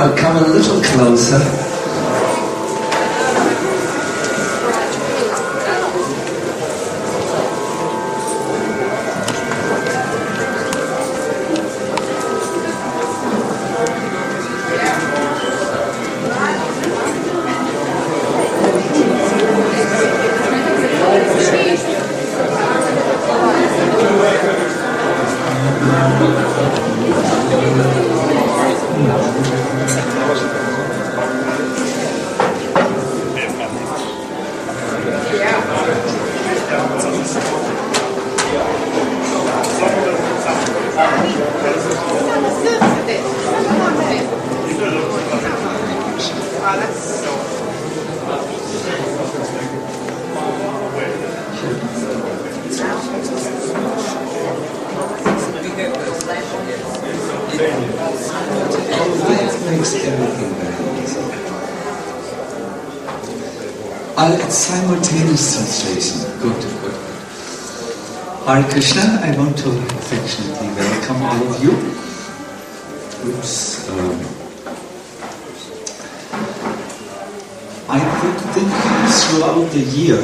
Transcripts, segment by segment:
I'll come a little closer. It's simultaneous translation. Good. Hare Krishna, I want to affectionately welcome all of you. I would think throughout the year,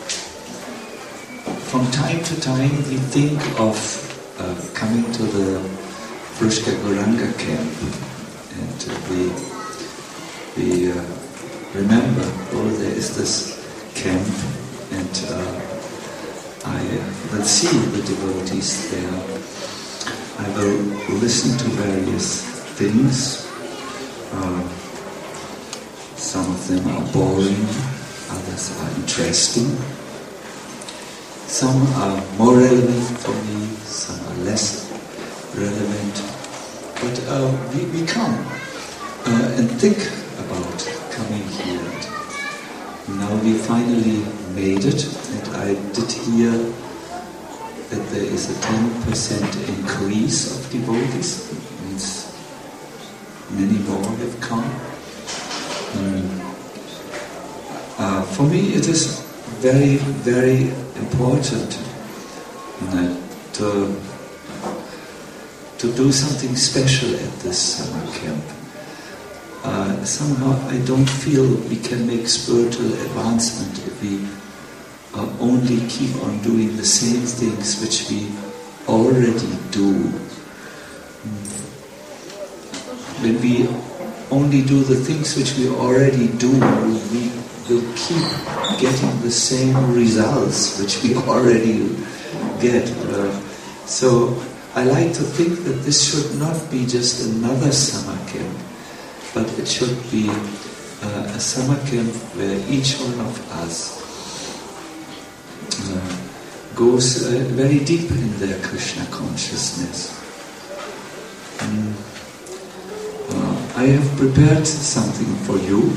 from time to time, we think of coming to the Prushka Gauranga camp, and we remember, there is this camp, and I will see the devotees there. I will listen to various things. Some of them are boring, others are interesting. Some are more relevant for me, some are less relevant. But we come and think about coming here. Now we finally made it, and I did hear that there is a 10% increase of devotees. It means many more have come. For me it is very, very important to do something special at this summer camp. Somehow I don't feel we can make spiritual advancement if we only keep on doing the same things which we already do. When we only do the things which we already do, we will keep getting the same results which we already get. So I like to think that this should not be just another summer camp, but it should be a summer camp where each one of us goes very deep in their Krishna consciousness. I have prepared something for you.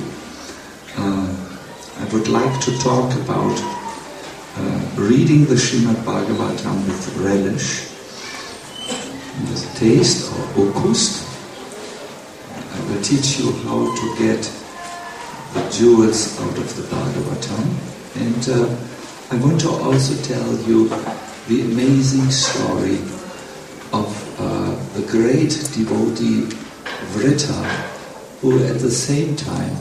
I would like to talk about reading the Srimad Bhagavatam with relish, with taste or okust. I will teach you how to get the jewels out of the Bhagavatam, and I want to also tell you the amazing story of the great devotee Vrita, who at the same time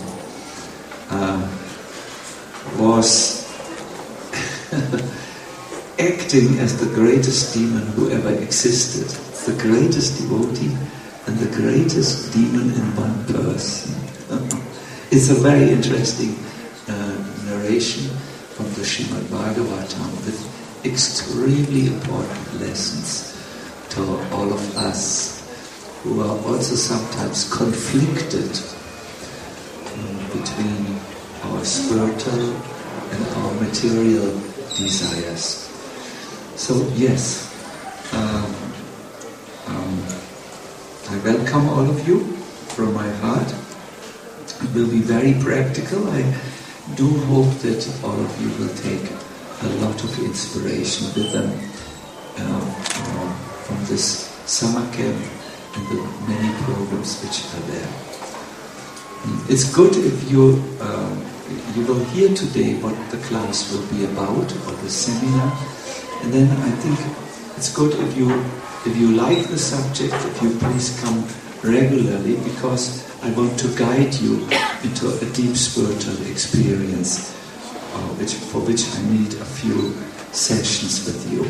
was acting as the greatest demon who ever existed. The greatest devotee and the greatest demon in one person. It's a very interesting narration from the Srimad Bhagavatam with extremely important lessons to all of us who are also sometimes conflicted between our spiritual and our material desires. So yes, I welcome all of you from my heart. It will be very practical. I do hope that all of you will take a lot of inspiration with them from this summer camp and the many programs which are there. It's good if you will hear today what the class will be about, or the seminar, and then I think it's good if you like the subject, if you please come regularly, because I want to guide you into a deep spiritual experience, for which I need a few sessions with you.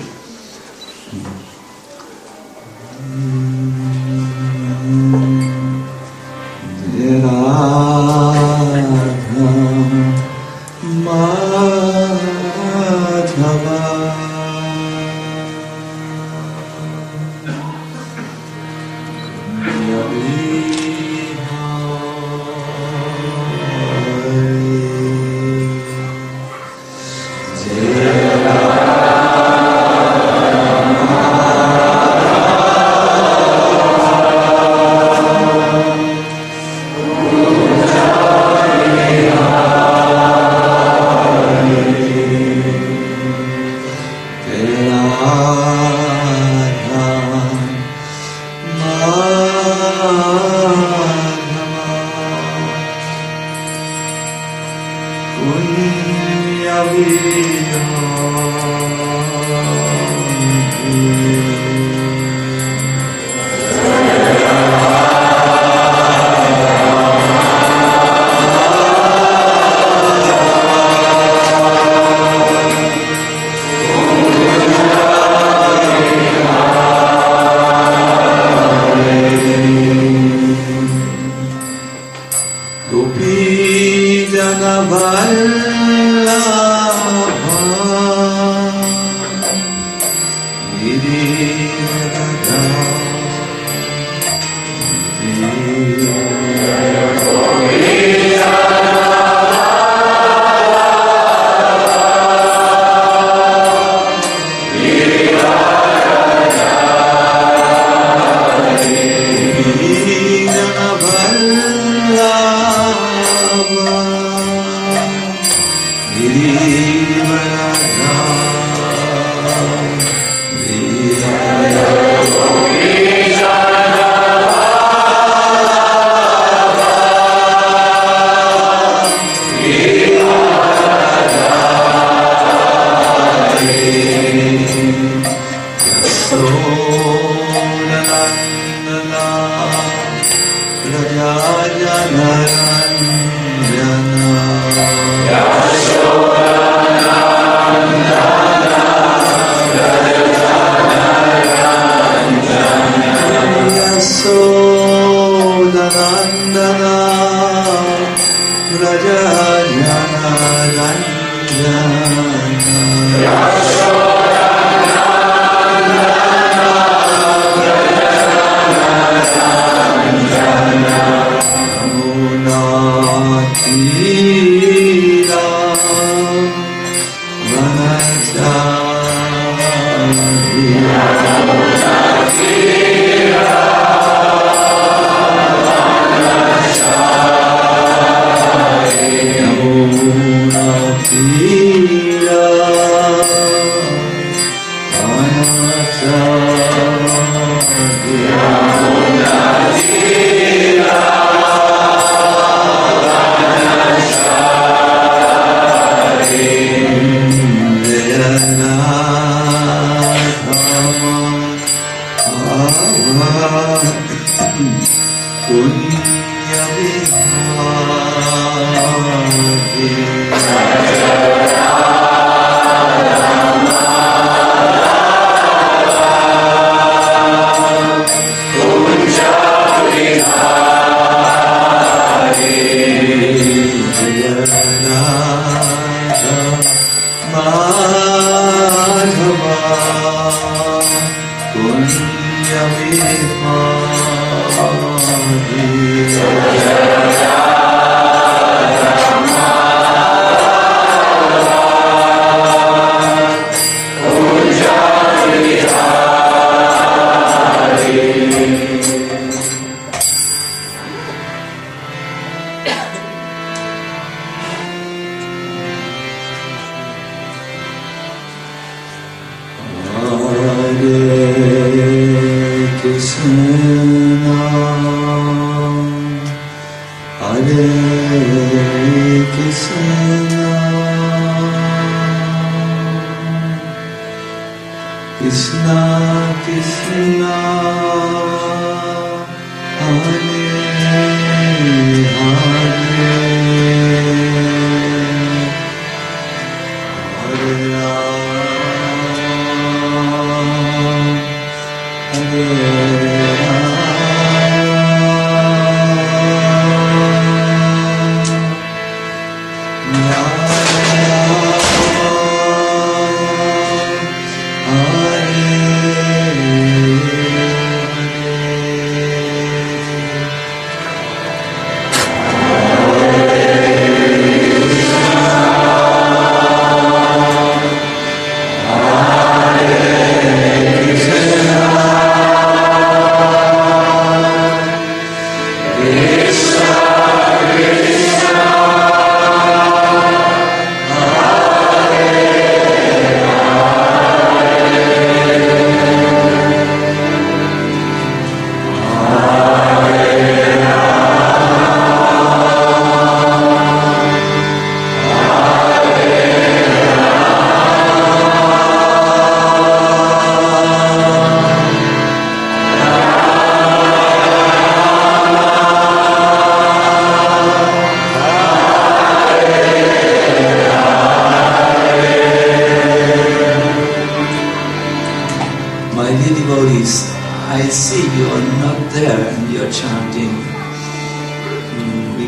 Hare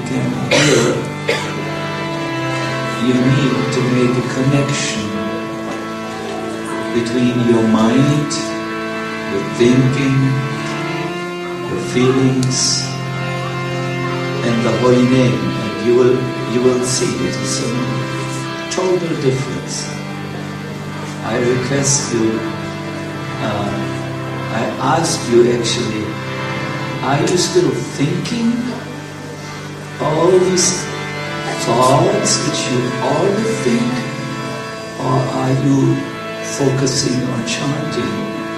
can hear, you need to make a connection between your mind, your thinking, your feelings, and the holy name, and you will see it is a total difference. I request you, I ask you actually, are you still thinking all these thoughts which you already think, or are you focusing on chanting?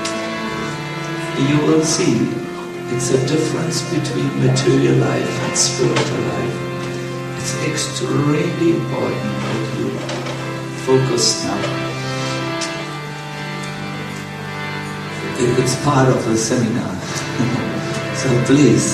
You will see it's a difference between material life and spiritual life. It's extremely important that you focus now. It's part of the seminar. So please.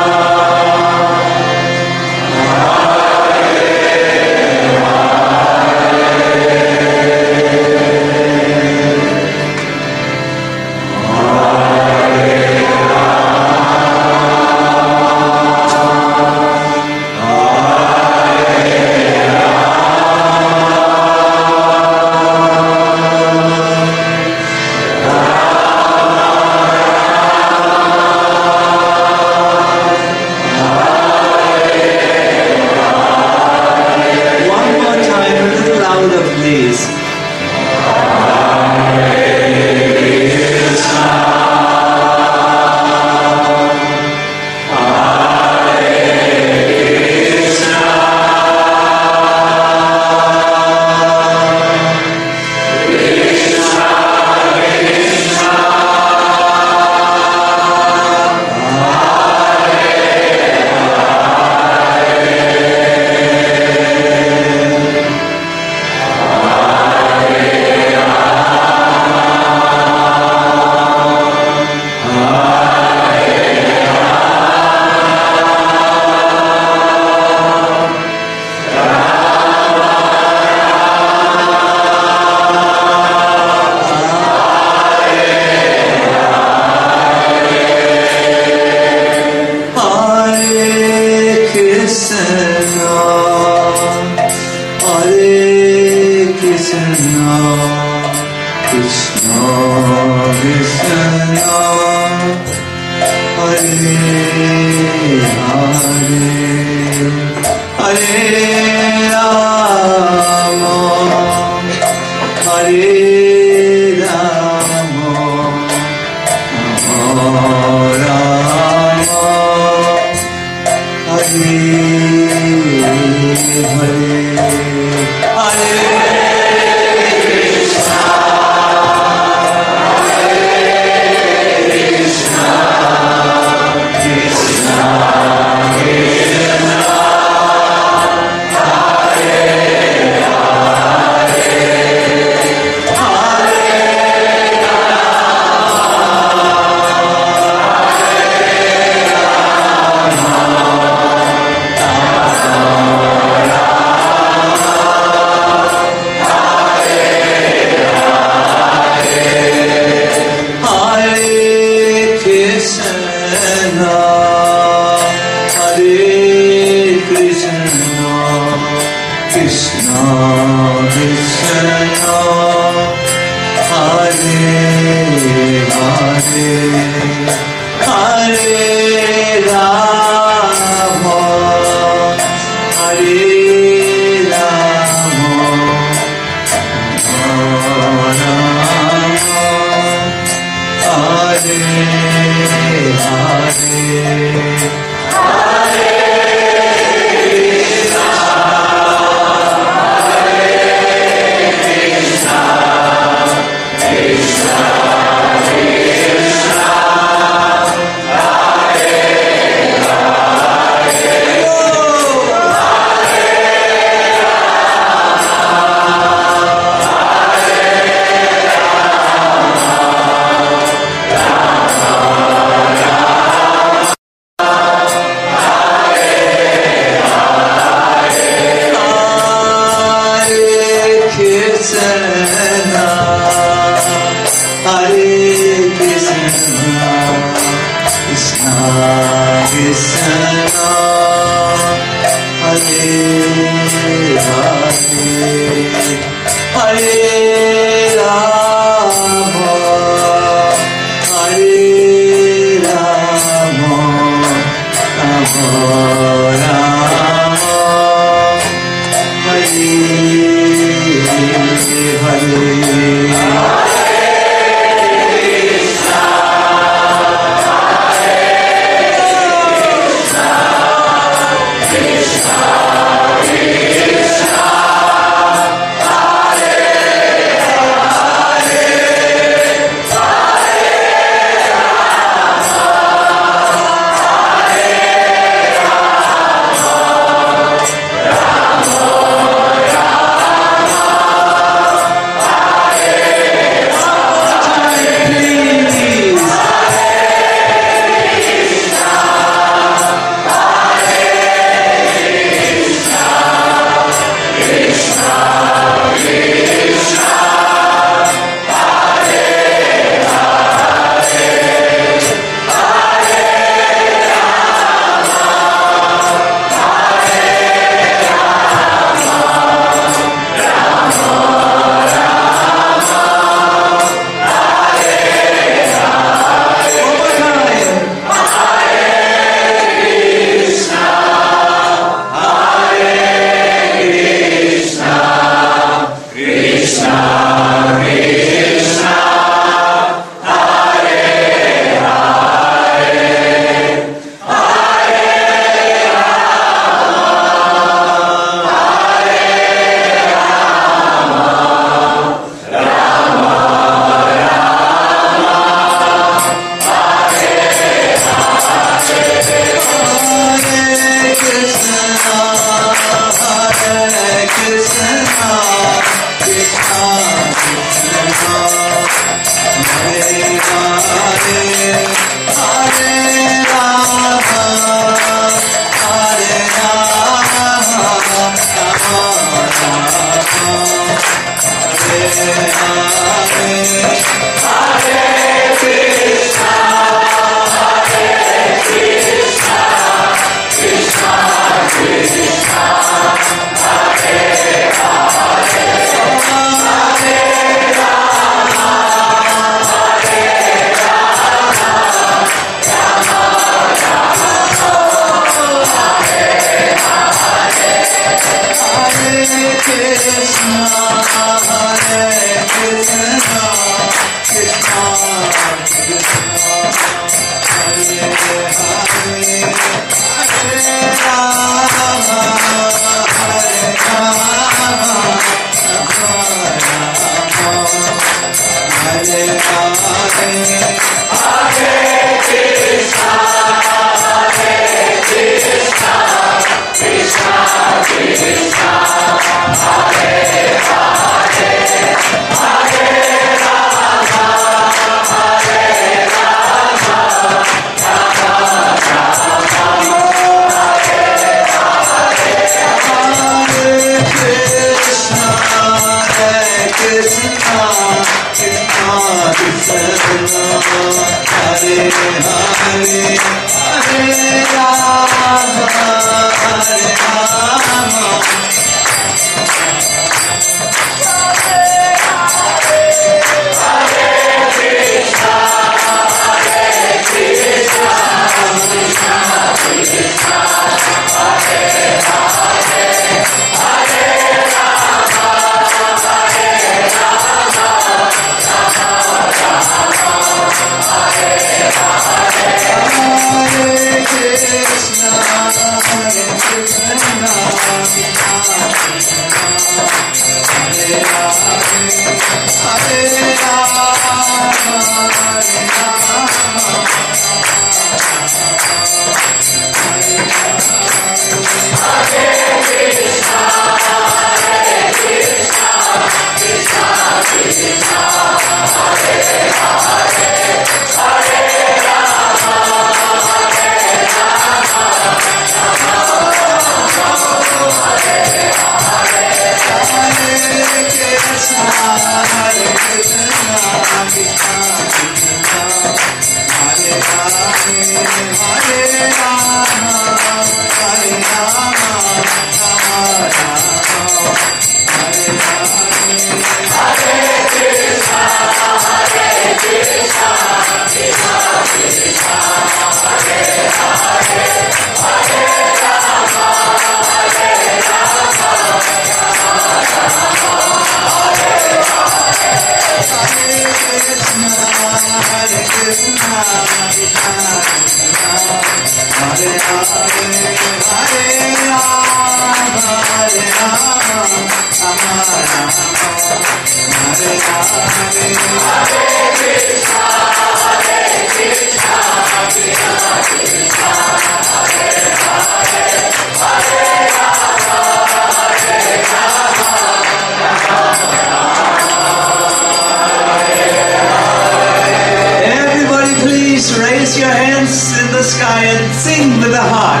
Raise your hands in the sky and sing with the heart.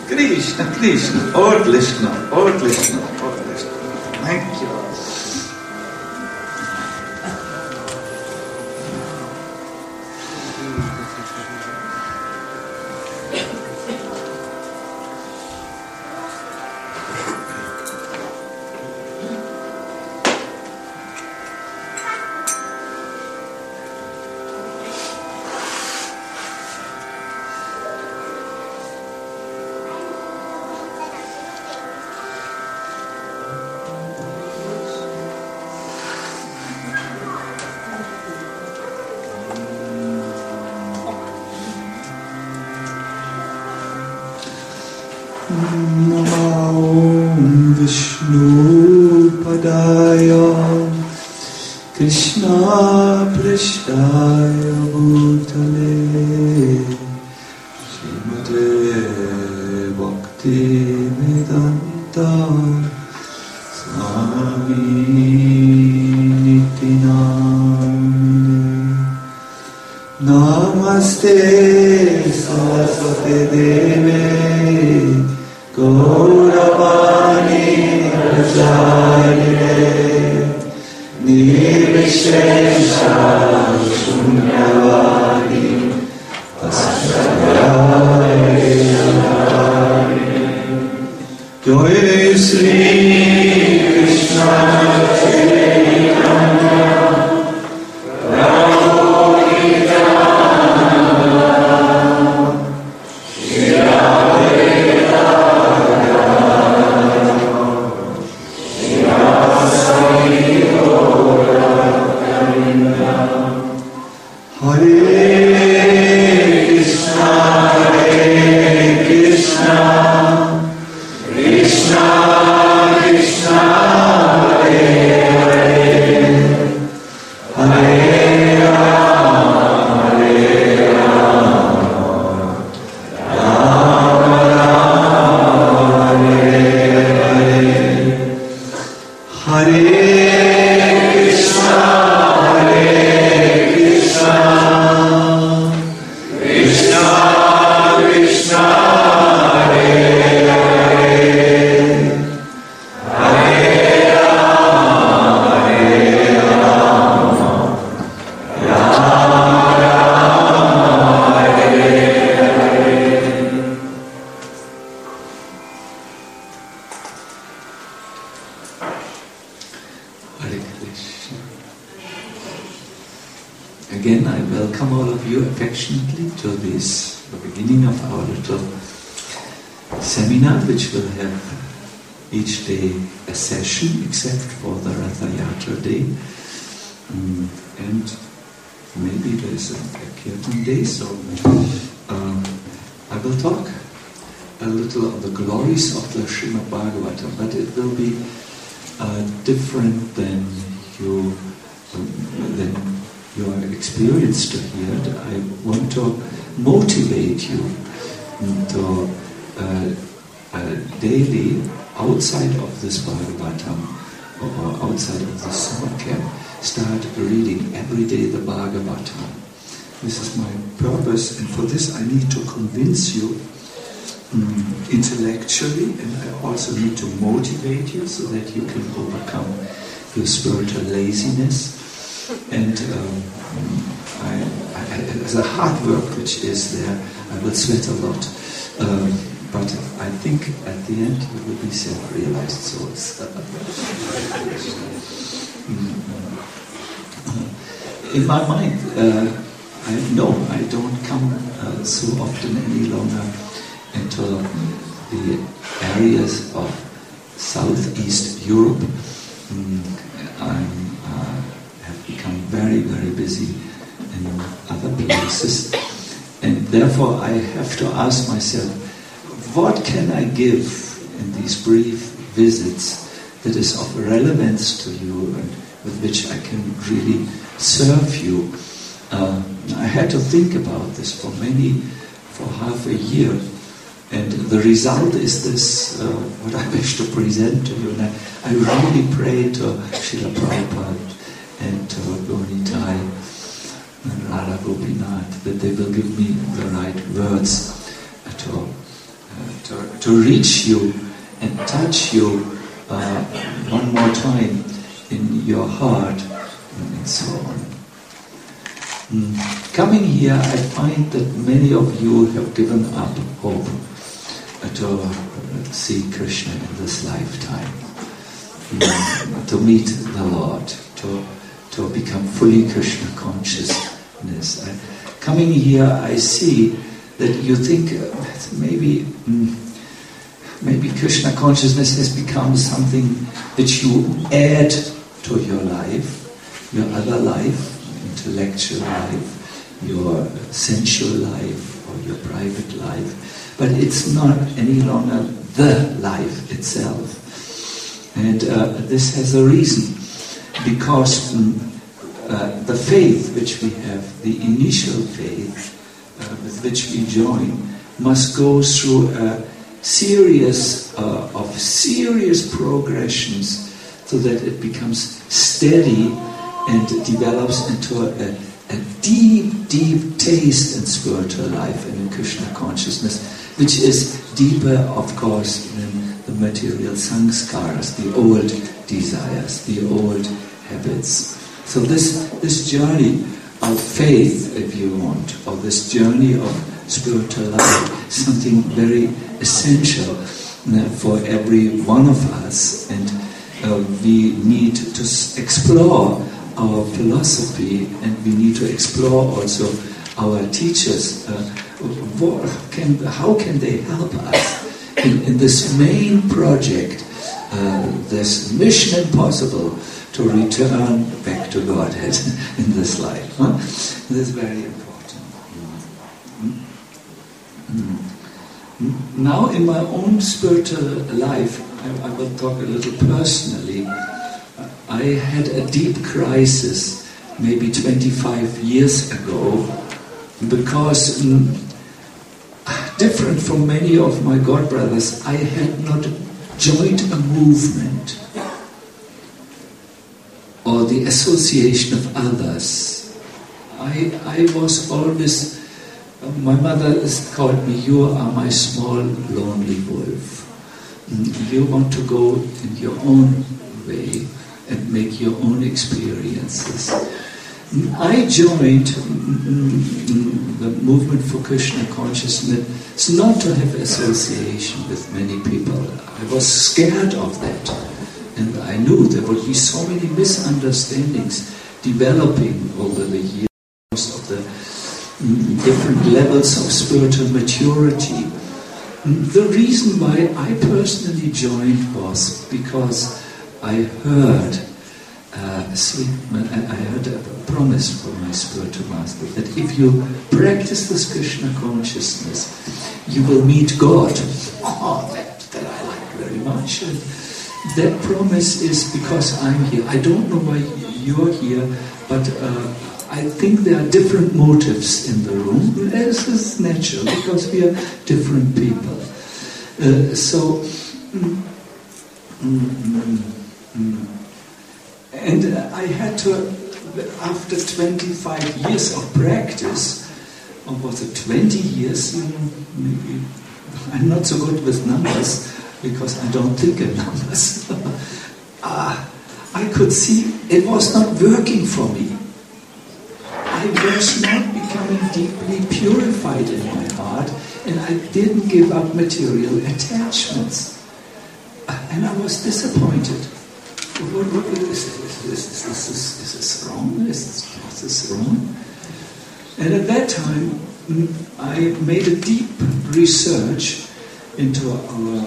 Krishna, Krishna, और Krishna, और Krishna, और Krishna. Thank you. Om Vishnu Padaya Krishna Prishtaya Bhutale Srimate Bhakti Vedanta Swami Nityanamine Namaste Saraswati Deve Gauravani Prajayane Nirvishesha Shunyavadi Paschayane Jai Sri Krishna Chaitanya Again, I welcome all of you affectionately to this, the beginning of our little seminar, which will have each day a session, except for the Ratha Yatra day. And maybe there's a Kirtan day, so I will talk a little of the glories of the Srimad Bhagavatam, but it will be different than you are experienced to hear it. I want to motivate you to daily, outside of this Bhagavatam or outside of this summer camp, start reading every day the Bhagavatam. This is my purpose, and for this I need to convince you intellectually, and I also need to motivate you so that you can overcome your spiritual laziness. And as a hard work which is there, I will sweat a lot. But I think at the end you will be self-realized. So it's, in my mind, I don't come so often any longer into the areas of Southeast Europe. I have become very, very busy in other places, and therefore I have to ask myself, what can I give in these brief visits that is of relevance to you and with which I can really serve you? I had to think about this for half a year, and the result is this, what I wish to present to you. And I really pray to Srila Prabhupada and to Gauritai and Radha Gopinath that they will give me the right words to to reach you and touch you one more time in your heart and so on. Coming here, I find that many of you have given up hope to see Krishna in this lifetime, to meet the Lord, to become fully Krishna consciousness. Coming here, I see that you think maybe Krishna consciousness has become something which you add to your life, your other life, intellectual life, your sensual life, or your private life, but it's not any longer the life itself. And this has a reason, because the faith which we have, the initial faith with which we join, must go through a series of serious progressions so that it becomes steady and develops into a deep taste in spiritual life and in Krishna consciousness, which is deeper, of course, than the material sanskaras, the old desires, the old habits. So this journey of faith, if you want, or this journey of spiritual life, is something very essential for every one of us, and we need to explore our philosophy, and we need to explore also our teachers. How can they help us in this main project, this mission impossible to return back to Godhead in this life? This is very important. Now, in my own spiritual life, I will talk a little personally. I had a deep crisis maybe 25 years ago, because different from many of my godbrothers, I had not joined a movement or the association of others. I was always, my mother called me, "You are my small lonely wolf. You want to go in your own way and make your own experiences." I joined the movement for Krishna consciousness not to have association with many people. I was scared of that, and I knew there would be so many misunderstandings developing over the years of the different levels of spiritual maturity. The reason why I personally joined was because I heard a promise from my spiritual master that if you practice this Krishna consciousness, you will meet God. That I like very much. And that promise is because I'm here. I don't know why you're here, but I think there are different motives in the room. This is natural because we are different people. And I had to, after 25 years of practice, or was it 20 years? Maybe I'm not so good with numbers because I don't think in numbers. I could see it was not working for me. I was not becoming deeply purified in my heart, and I didn't give up material attachments. And I was disappointed. Is this wrong? Is this wrong? And at that time, I made a deep research into our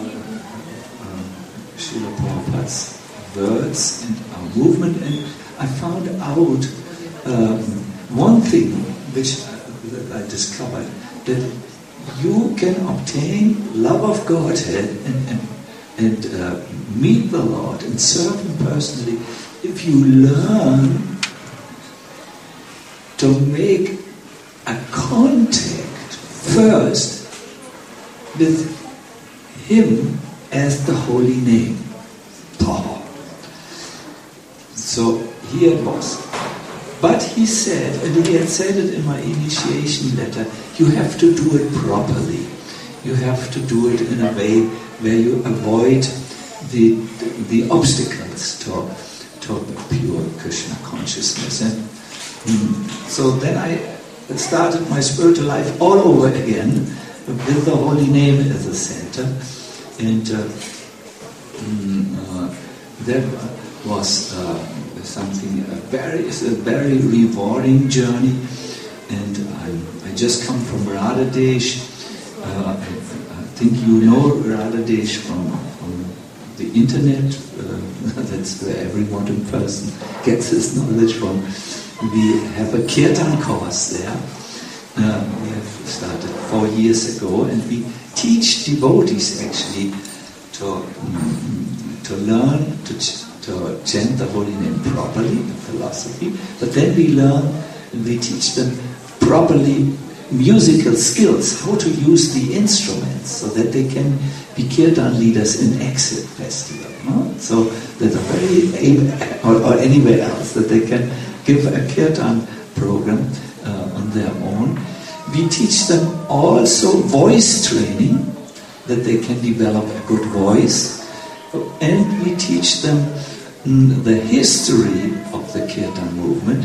Srila Prabhupada's words and our movement, and I found out one thing which I discovered, that you can obtain love of Godhead and meet the Lord and serve Him personally if you learn to make a contact first with Him as the holy name. So here it was. But he said, and he had said it in my initiation letter, you have to do it properly. you have to do it in a way where you avoid the obstacles to pure Krishna consciousness. And so then I started my spiritual life all over again with the holy name as a center. And that was a very rewarding journey. And I just come from Radhadesh. I think you know Radhadesh from the internet. That's where every modern person gets his knowledge from. We have a kirtan course there. We have started 4 years ago, and we teach devotees actually to learn to chant the holy name properly, the philosophy. But then we teach them properly musical skills, how to use the instruments so that they can be kirtan leaders in exit festival. No? So there's a or anywhere else that they can give a kirtan program on their own. We teach them also voice training, that they can develop a good voice. And we teach them the history of the kirtan movement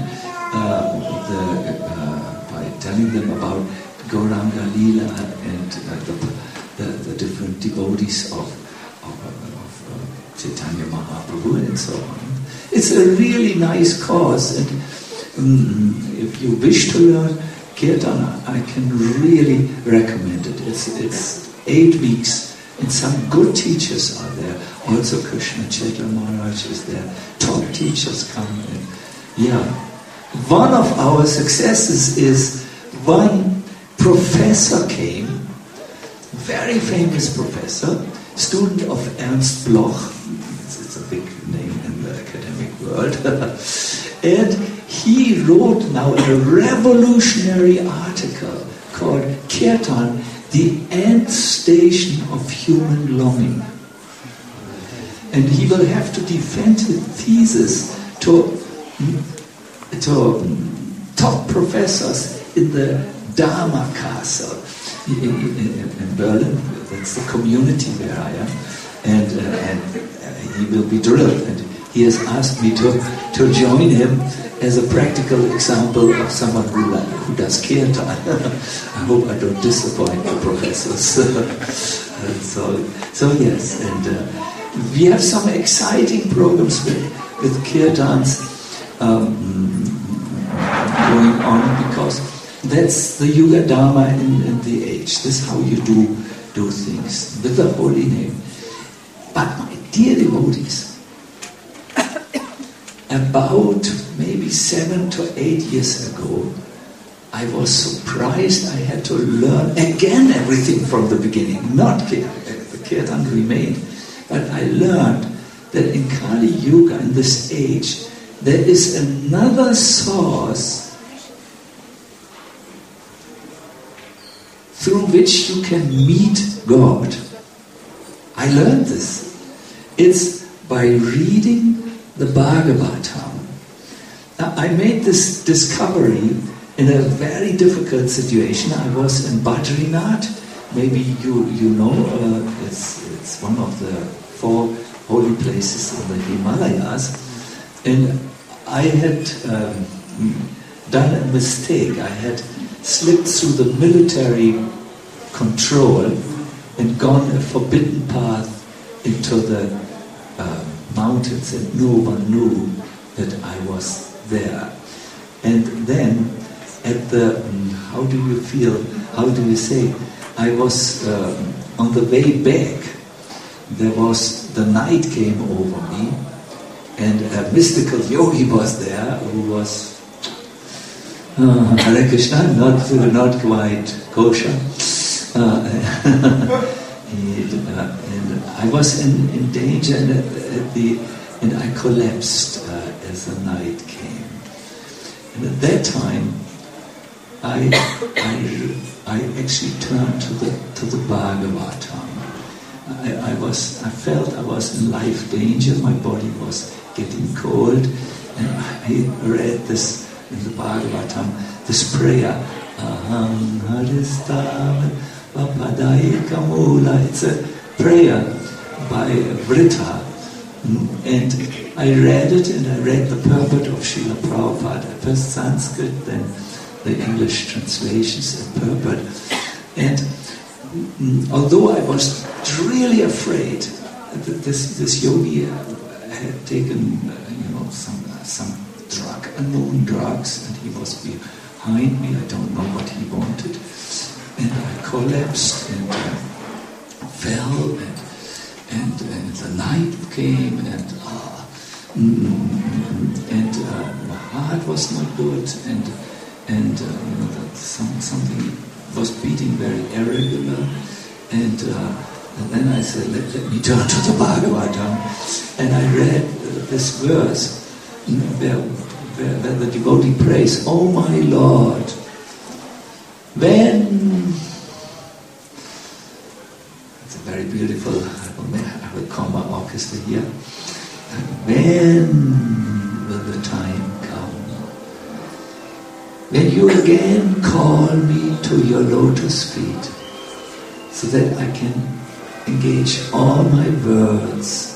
by telling them about Gauranga Leela and the different devotees of Chaitanya Mahaprabhu and so on. It's a really nice course, and if you wish to learn kirtan, I can really recommend it. It's 8 weeks, and some good teachers are there. Also Krishna Chaitanya Maharaj is there. Top teachers come in. Yeah. One of our successes is one professor came, very famous professor, student of Ernst Bloch. It's a big name in the academic world. And he wrote now a revolutionary article called Kirtan, the End Station of Human Longing. And he will have to defend his thesis to top professors in the Dharma Castle in Berlin. That's the community where I am. And he will be drilled. And he has asked me to join him as a practical example of someone who does kirtan. I hope I don't disappoint the professors. So yes, and we have some exciting programs with kirtans going on, because that's the Yuga Dharma in the age. That's how you do things with the holy name. But my dear devotees, about maybe 7 to 8 years ago, I was surprised I had to learn again everything from the beginning. Not the kirtan remained, but I learned that in Kali Yuga, in this age, there is another source through which you can meet God. I learned this. It's by reading the Bhagavatam. Now, I made this discovery in a very difficult situation. I was in Badrinath. Maybe you know, it's one of the 4 holy places in the Himalayas. And I had done a mistake. I had slipped through the military control and gone a forbidden path into the mountains, and no one knew that I was there. And then at the, how do you say, I was on the way back, the night came over me, and a mystical yogi was there who was Hare Krishna, not quite kosher. And I was in danger, and I collapsed as the night came. And at that time, I actually turned to the Bhagavatam. I felt I was in life danger. My body was getting cold, and I read this in the Bhagavatam, this prayer, Aham Haristav Vapadai Kamula. It's a prayer by Vritta. And I read it, and I read the purport of Srila Prabhupada. First Sanskrit, then the English translations and purport. And although I was really afraid that this yogi had taken, some drug, unknown drugs, and he was behind me. I don't know what he wanted, and I collapsed and fell, and the night came, and my heart was not good, and something was beating very irregular, and then I said, let me turn to the Bhagavatam, and I read this verse where the devotee prays, "Oh my Lord, when..." It's a very beautiful, I will comma orchestra here. When will the time come when you again call me to your lotus feet, so that I can engage all my words,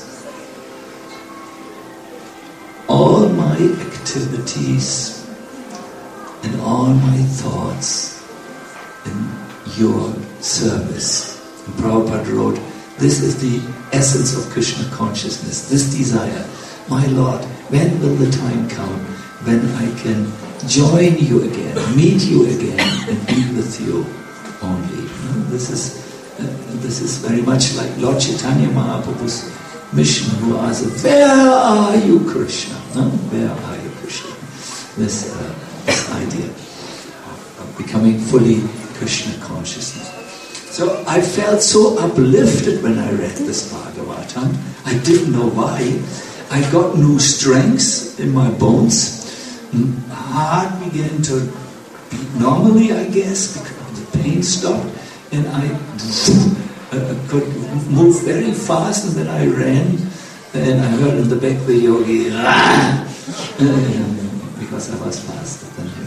all my activities, and all my thoughts in your service? And Prabhupada wrote, this is the essence of Krishna consciousness, this desire. My Lord, when will the time come when I can join you again, meet you again, and be with you only? This is very much like Lord Chaitanya Mahaprabhu's mission, who asked, "Where are you, Krishna? Where are you, Krishna?" This idea of becoming fully Krishna consciousness. So I felt so uplifted when I read this Bhagavatam. I didn't know why. I got new strength in my bones. Heart began to beat normally, I guess, because the pain stopped, and I could move very fast, and then I ran, and I heard in the back the yogi, because I was faster than him.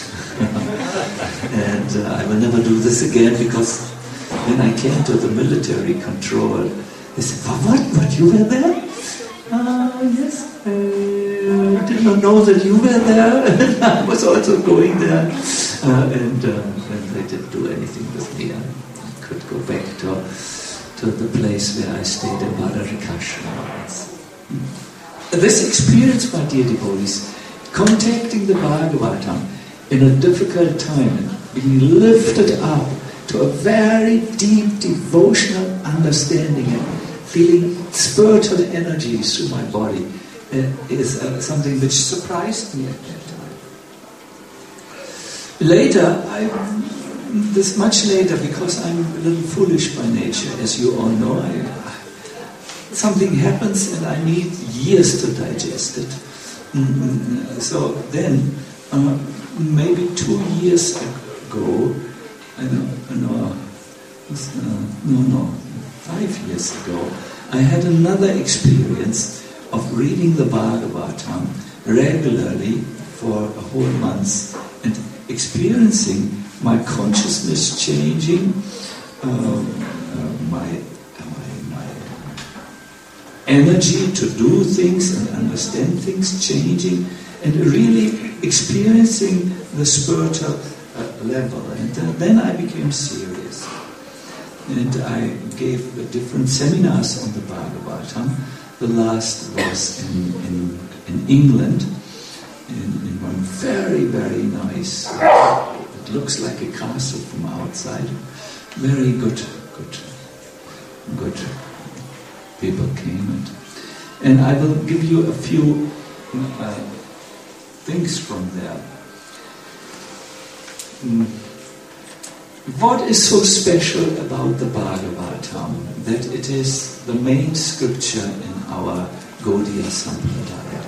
And I will never do this again, because when I came to the military control, they said, "What? You were there?" "Yes, I did not know that you were there." I was also going there. And they didn't do anything with me. I could go back to the place where I stayed in Badarikashram. This experience, my dear devotees, contacting the Bhagavatam in a difficult time, being lifted up to a very deep devotional understanding and feeling spiritual energy through my body, is something which surprised me at that time. Later, much later, because I'm a little foolish by nature, as you all know, something happens and I need years to digest it. So then, maybe 2 years ago, 5 years ago, I had another experience of reading the Bhagavatam regularly for a whole month and experiencing my consciousness changing, my energy to do things and understand things changing, and really experiencing the spiritual level. And then I became serious. And I gave different seminars on the Bhagavatam. The last was in England, in one very, very nice, it looks like a castle from outside. Very good people came. And I will give you a few things from there. What is so special about the Bhagavatam? That it is the main scripture in our Gaudiya Sampradaya.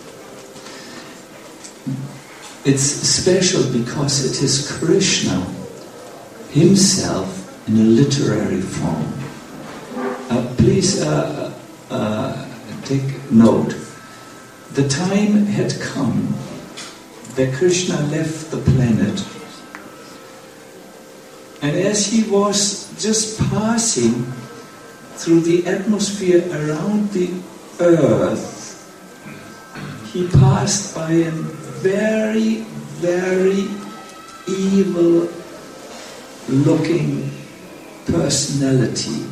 It's special because it is Krishna himself in a literary form. Please take note. The time had come that Krishna left the planet, And as he was just passing through the atmosphere around the earth, he passed by a very, very evil-looking personality.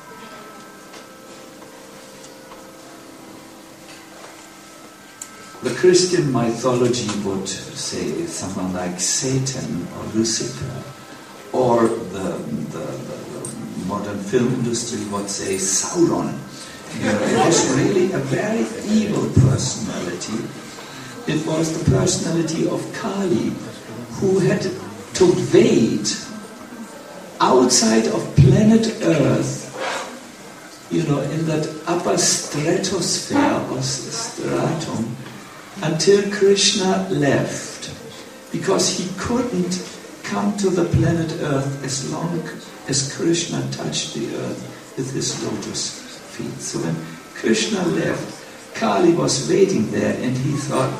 The Christian mythology would say someone like Satan or Lucifer, or the modern film industry would say Sauron. It was really a very evil personality. It was the personality of Kali, who had to wait outside of planet Earth, in that upper stratosphere or stratum, until Krishna left, because he couldn't come to the planet Earth as long as Krishna touched the earth with his lotus feet. So when Krishna left, Kali was waiting there, and he thought,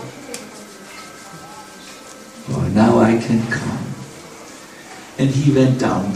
oh, now I can come. And he went down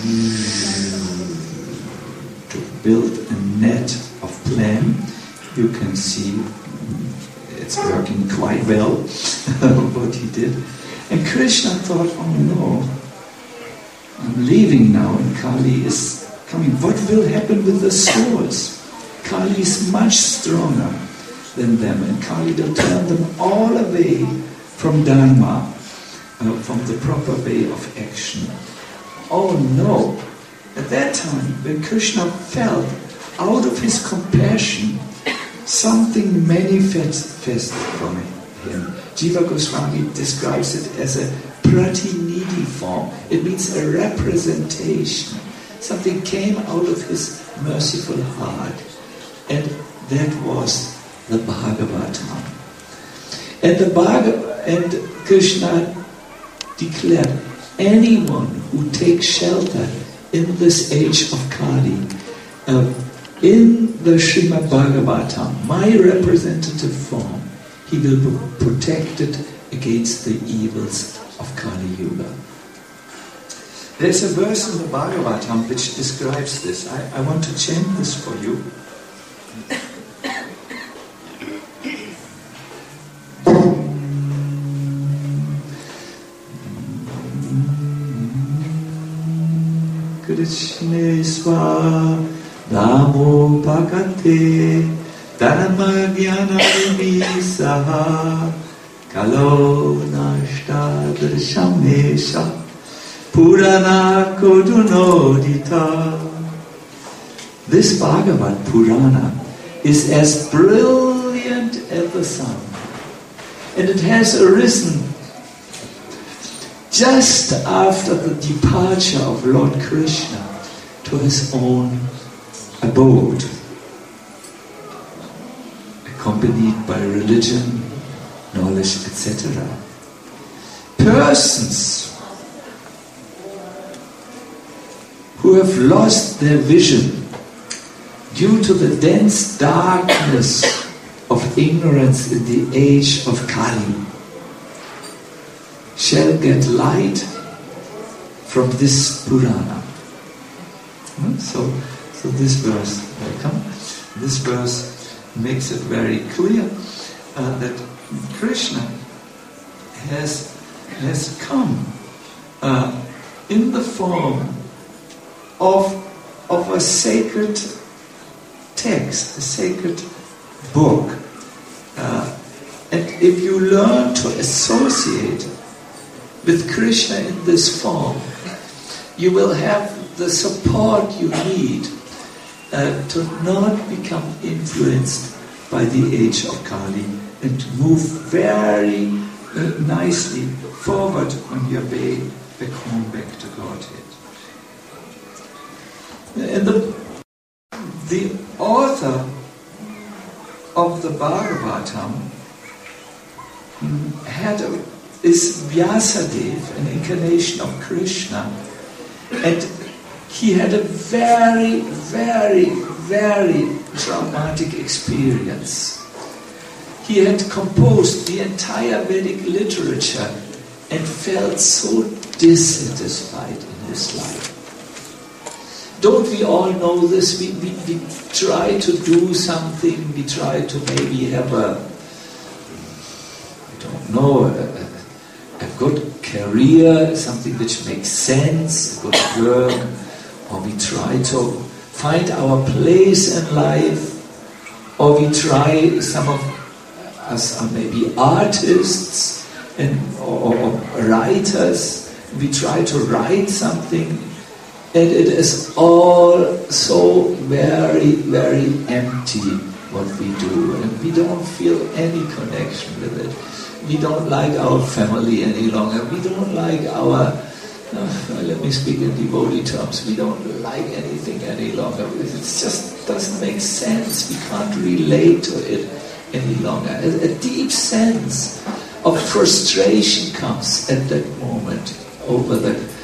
to build a net of flame. You can see it's working quite well, what he did. And Krishna thought, oh no, I'm leaving now, and Kali is coming. What will happen with the souls? Kali is much stronger than them, and Kali will turn them all away from Dharma, from the proper way of action. Oh no! At that time, when Krishna felt out of his compassion, something manifested from him. Jiva Goswami describes it as a pratinidhi form. It means a representation. Something came out of his merciful heart, and that was the Bhagavatam. And Krishna declared, anyone who takes shelter in this age of Kali, in the Srimad Bhagavatam, my representative form, he will be protected against the evils of Kali Yuga. There's a verse in the Bhagavatam which describes this. I want to chant this for you. Krishnesva Namo Bhagate Dharma Jnana Visaha Kalo Nashta Darshamesha Purana Kodunodita. This Bhagavad Purana is as brilliant as the sun, and it has arisen just after the departure of Lord Krishna to his own abode, accompanied by religion, knowledge, etc. Persons who have lost their vision due to the dense darkness of ignorance in the age of Kali shall get light from this Purana. So this verse, this verse makes it very clear that Krishna has come in the form of a sacred text, a sacred book. And if you learn to associate with Krishna in this form, you will have the support you need to not become influenced by the age of Kali and to move very nicely forward on your way back home, back to Godhead. And the author of the Bhagavatam is Vyasadeva, an incarnation of Krishna, and he had a very, very, very dramatic experience. He had composed the entire Vedic literature and felt so dissatisfied in his life. don't we all know this? We try to do something, we try to maybe have a good career, something which makes sense, a good work, or we try to find our place in life, or we try, some of us are maybe artists or writers, we try to write something, and it is all so very, very empty what we do, and we don't feel any connection with it. We don't like our family any longer. We don't like our, let me speak in devotee terms, we don't like anything any longer. It just doesn't make sense. We can't relate to it any longer. A deep sense of frustration comes at that moment over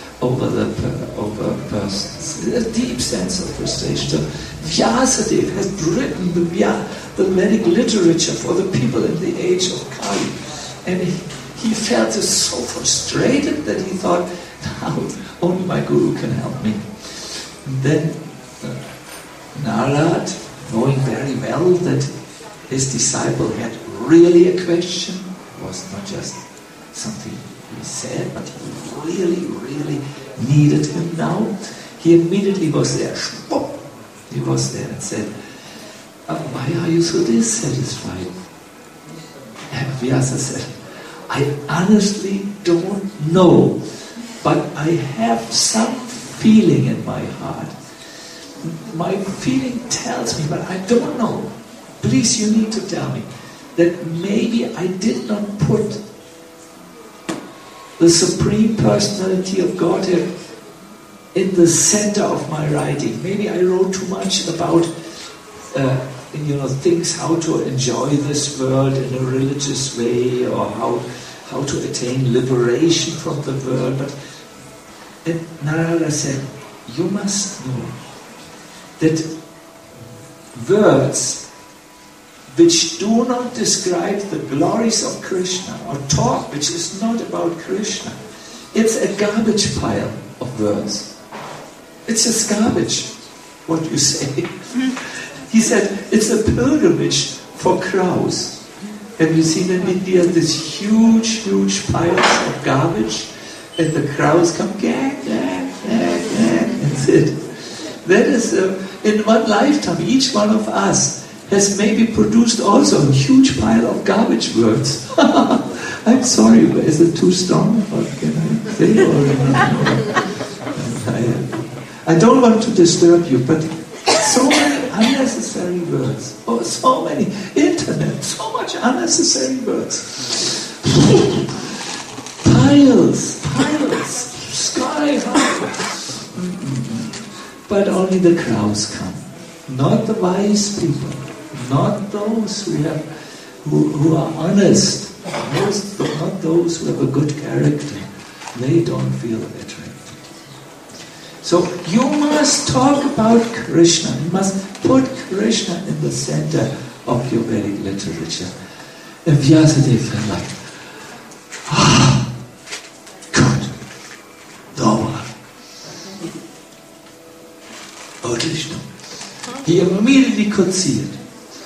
persons. A deep sense of frustration. So Vyasadeva has written the Vedic literature for the people in the age of Kali. And he felt so frustrated that he thought, now only my guru can help me. And then Narad, knowing very well that his disciple had really a question, it was not just something he said, but he really, really needed him now. He immediately was there. He was there and said, why are you so dissatisfied? Vyasa said, I honestly don't know, but I have some feeling in my heart. My feeling tells me, but I don't know. Please, you need to tell me that maybe I did not put the Supreme Personality of Godhead in the center of my writing. Maybe I wrote too much about things, how to enjoy this world in a religious way, or how to attain liberation from the world. And Narada said, you must know that words which do not describe the glories of Krishna, or talk which is not about Krishna, it's a garbage pile of words. It's just garbage, what you say. He said, it's a pilgrimage for crows. Have you seen in India this huge, huge piles of garbage? And the crows come, gag, gag, gag, gag, and sit. That is, in one lifetime, each one of us has maybe produced also a huge pile of garbage words. I'm sorry, but is it too strong? What can I say? I don't want to disturb you, but so many unnecessary words. Oh, so many. Internet, so much unnecessary words. Piles, sky high. But only the crows come. Not the wise people. Not those who are honest. Not those who have a good character. They don't feel attracted. So you must talk about Krishna. You must put Krishna in the center of your Vedic literature. And Vyasadeva felt like, good, no one. Oh, Krishna. He immediately could see it.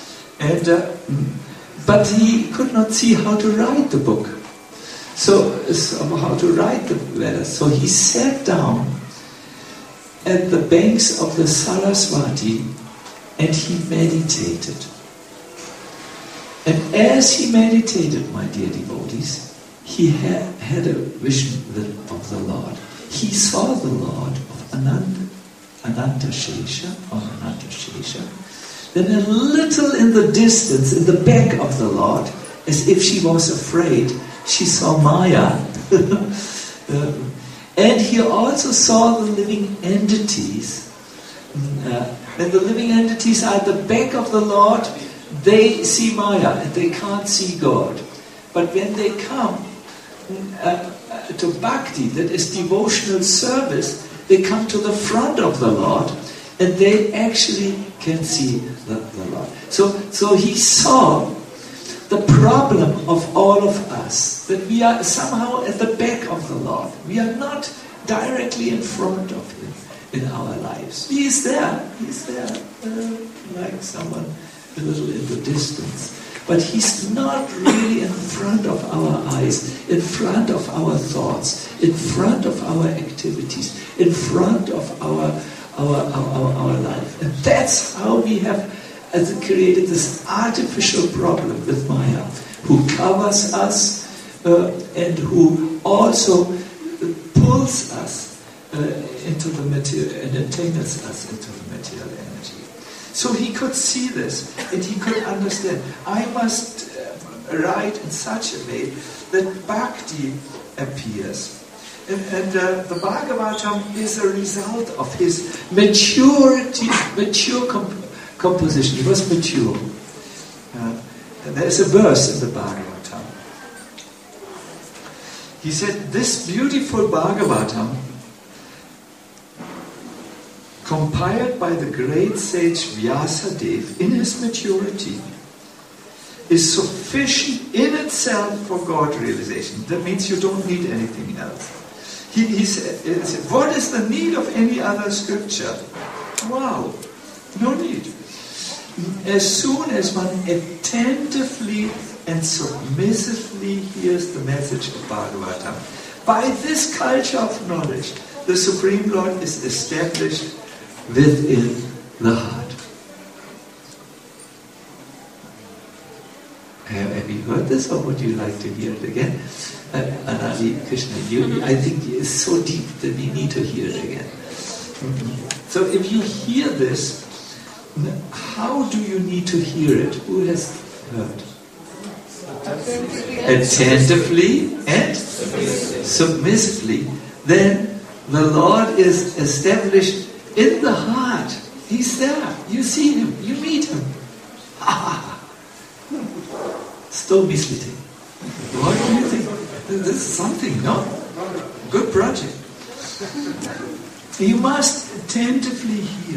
But he could not see how to write the book. So how to write the Vedas. So he sat down at the banks of the Saraswati and he meditated. And as he meditated, my dear devotees, he had a vision of the Lord. He saw the Lord of Anantashesha. Then a little in the distance, in the back of the Lord, as if she was afraid, she saw Maya. And he also saw the living entities. And the living entities are at the back of the Lord. They see Maya and they can't see God. But when they come to bhakti, that is devotional service, they come to the front of the Lord and they actually can see the Lord. So he saw the problem of all of us, that we are somehow at the back of the Lord. We are not directly in front of Him. in our lives. He is there, like someone a little in the distance. But He's not really in front of our eyes, in front of our thoughts, in front of our activities, in front of our life. And that's how we have created this artificial problem with Maya, who covers us and who also pulls us into the material and entangles us into the material energy. So he could see this and he could understand. I must write in such a way that Bhakti appears. And the Bhagavatam is a result of his mature composition. He was mature. And there's a verse in the Bhagavatam. He said, this beautiful Bhagavatam, compiled by the great sage Vyasadeva in his maturity, is sufficient in itself for God realization. That means you don't need anything else. He said, what is the need of any other scripture? Wow, no need. As soon as one attentively and submissively hears the message of Bhagavatam, by this culture of knowledge, the Supreme Lord is established within the heart. Have you heard this, or would you like to hear it again? Anali Krishna, I think it's so deep that we need to hear it again. So if you hear this, how do you need to hear it? Who has heard? Attentively and submissively. Then the Lord is established in the heart. He's there. You see Him. You meet Him. Still misleading. What do you think? This is something, no? Good project. You must attentively hear.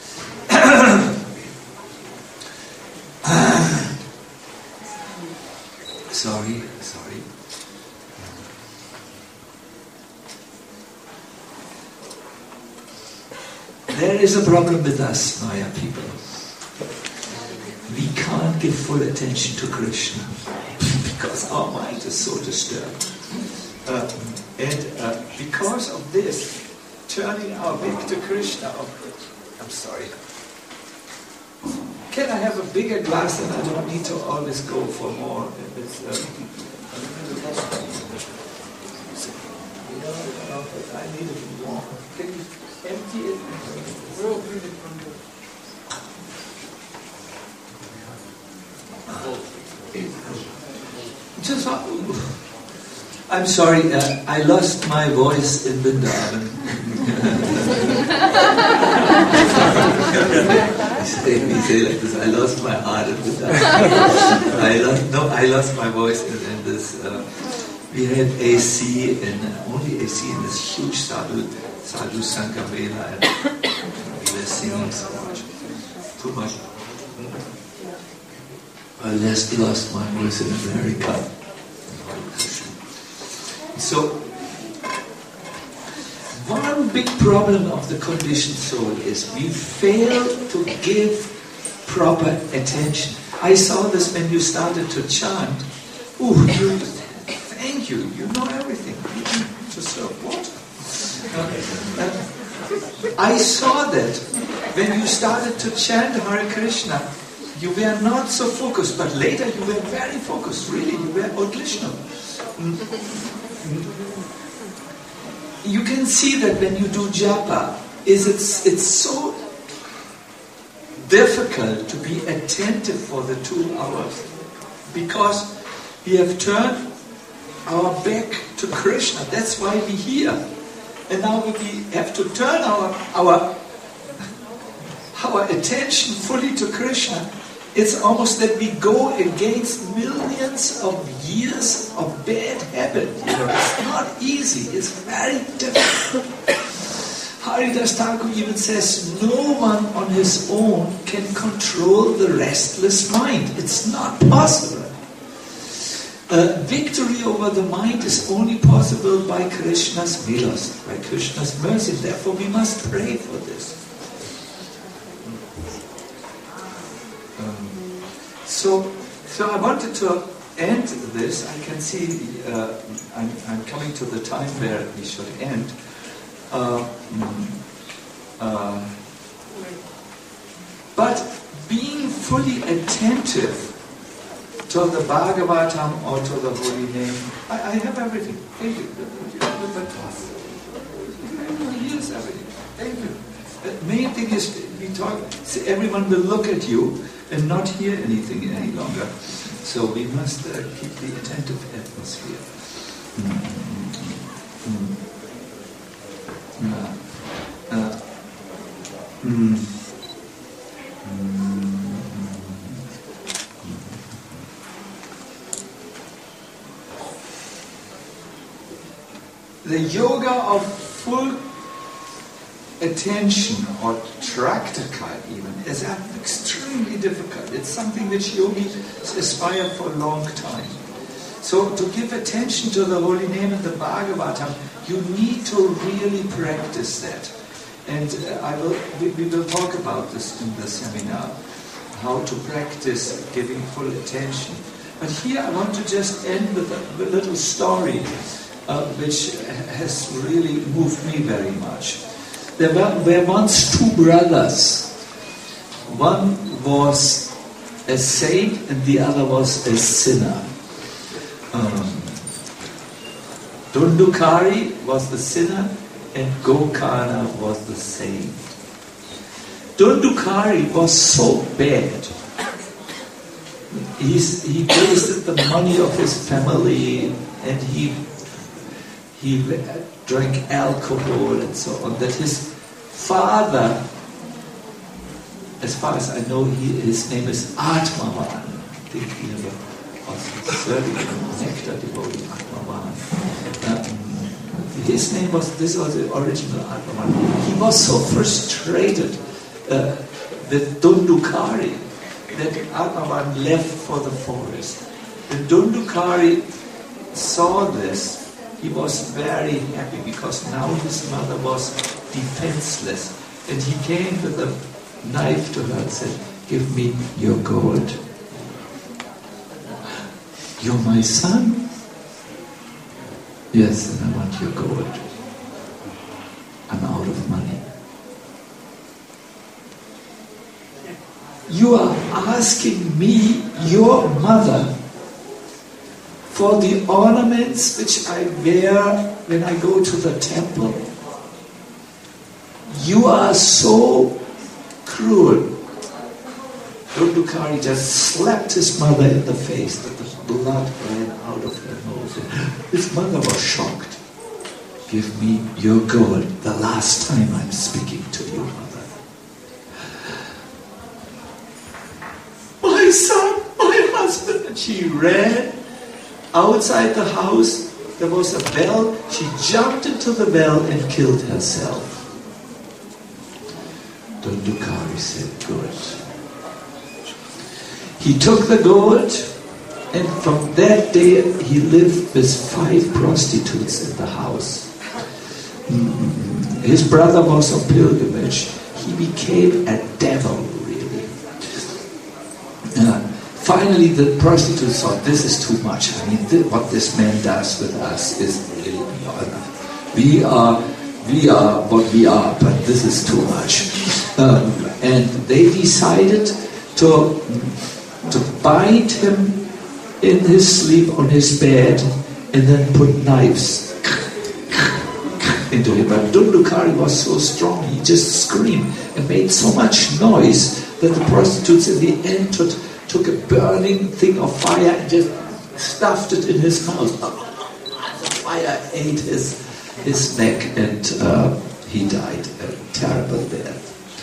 Sorry. There is a problem with us, Maya people. We can't give full attention to Krishna because our mind is so disturbed. And because of this, turning our back to Krishna. I'm sorry. Can I have a bigger glass and I don't need to always go for more? I need it more. Can you empty it? I'm sorry, I lost my voice in Vrindavan. We say like this, I lost my heart in Vrindavan. I lost my voice in this. We had AC and only AC in this huge sadhu Sangha Vela, and we were singing so much. Too much. I just lost my voice in America. So, one big problem of the conditioned soul is we fail to give proper attention. I saw this when you started to chant. Thank you, you know everything. You need to serve water. I saw that when you started to chant Hare Krishna, you were not so focused, but later you were very focused, really, you were Odlishno. You can see that when you do japa, it's so difficult to be attentive for the 2 hours because we have turned our back to Krishna. That's why we're here. And now we have to turn our attention fully to Krishna. It's almost that we go against millions of years of bad habit. It's not easy. It's very difficult. Haridas Thakur even says, no one on his own can control the restless mind. It's not possible. Victory over the mind is only possible by Krishna's milost, by Krishna's mercy. Therefore we must pray for this. So I wanted to end this. I can see I'm coming to the time where we should end. But being fully attentive to the Bhagavatam or to the holy name, I have everything. Thank you. Here's everything. Thank you. The main thing is everyone will look at you and not hear anything any longer. So we must keep the attentive atmosphere. The yoga of full attention, or traktika even, is extremely difficult. It's something which yogis aspire for a long time. So to give attention to the holy name and the Bhagavatam, you need to really practice that. And we will talk about this in the seminar, how to practice giving full attention. But here I want to just end with a little story which has really moved me very much. There were once two brothers. One was a saint and the other was a sinner. Dundukari was the sinner and Gokarna was the saint. Dundukari was so bad. He wasted the money of his family and he drank alcohol and so on, that his father, as far as I know, his name is Atmavan. I think he was serving nectar devotee, Atmavan. His name was the original Atmavan. He was so frustrated with Dundukari that Atmavan left for the forest. When Dundukari saw this, he was very happy because now his mother was defenseless. And he came with a knife to her and said, "Give me your gold." "You're my son?" "Yes, and I want your gold. I'm out of money." "You are asking me, your mother, for the ornaments which I wear when I go to the temple? You are so cruel." Dundukari just slapped his mother in the face that the blood ran out of her nose. His mother was shocked. "Give me your gold, the last time I'm speaking to you, mother." "My son, my husband!" And she ran outside the house. There was a well. She jumped into the well and killed herself. Dundukari said, "Good." He took the gold, and from that day he lived with 5 prostitutes in the house. His brother was on pilgrimage. He became a devil, really. Finally, the prostitutes thought, this is too much. I mean, what this man does with us is really beyond. We are what we are, but this is too much. And they decided to bind him in his sleep on his bed and then put knives into him. But Dundukari was so strong, he just screamed and made so much noise that the prostitutes in the end took a burning thing of fire and just stuffed it in his mouth. The fire ate his neck and he died a terrible death.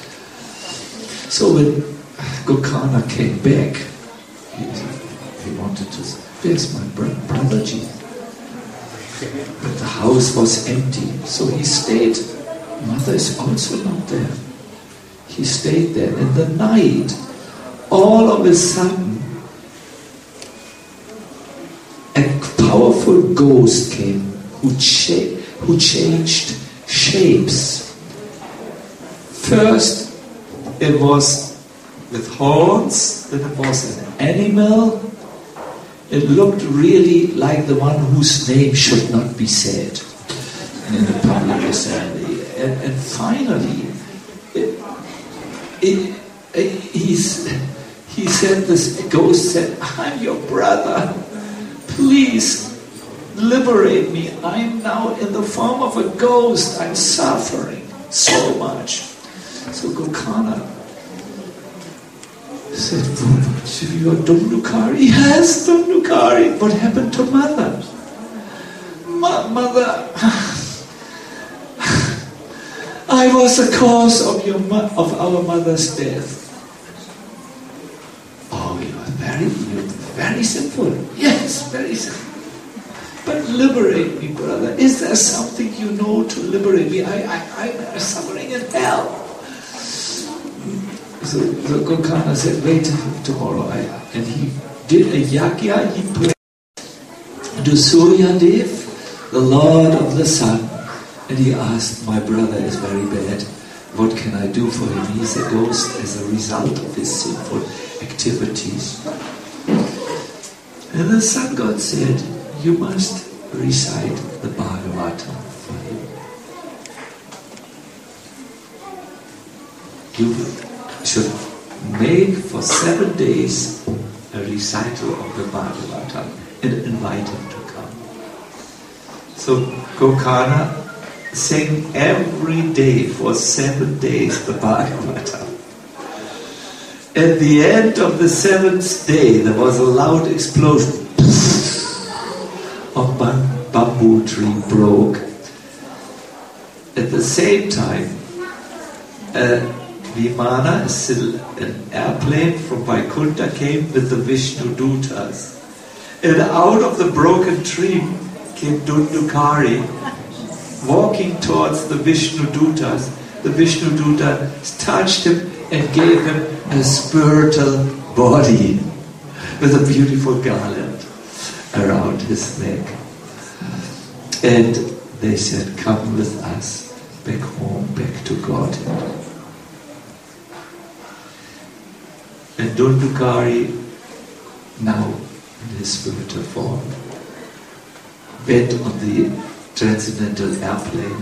So when Gokarna came back, he wanted to say, "Where's my brotherji?" But the house was empty, so he stayed. Mother is also not there. He stayed there. In the night, all of a sudden, a powerful ghost came who changed shapes. First, it was with horns, then it was an animal. It looked really like the one whose name should not be said in the public assembly. And finally, he said, this ghost said, "I'm your brother. Please liberate me. I'm now in the form of a ghost. I'm suffering so much." So Gokana said, "You are Dhumdukari?" "Yes, Dhumdukari. What happened to mother?" Mother, I was the cause of our mother's death." "Oh, you're very simple." "Yes, very simple. But liberate me, brother. Is there something you know to liberate me? I'm suffering in hell." So Gokana said, "Wait till tomorrow." And he did a yagya. He prayed to Suryadev, the Lord of the Sun. And he asked, "My brother is very bad. What can I do for him? He's a ghost as a result of his sinful activities." And the sun god said, "You must recite the Bhagavatam for him. You should make for 7 days a recital of the Bhagavatam and invite him to come." So Gokana sang every day for 7 days the Bhagavatam. At the end of the 7th day, there was a loud explosion. A bamboo tree broke. At the same time, Vimana, an airplane from Vaikuntha, came with the Vishnu Dutas. And out of the broken tree came Dhumdukari, walking towards the Vishnu Dutas. The Vishnu Duta touched him and gave him a spiritual body with a beautiful garland around his neck. And they said, "Come with us back home, back to Godhead." And Dhumdukari, now in his spiritual form, went on the transcendental airplane.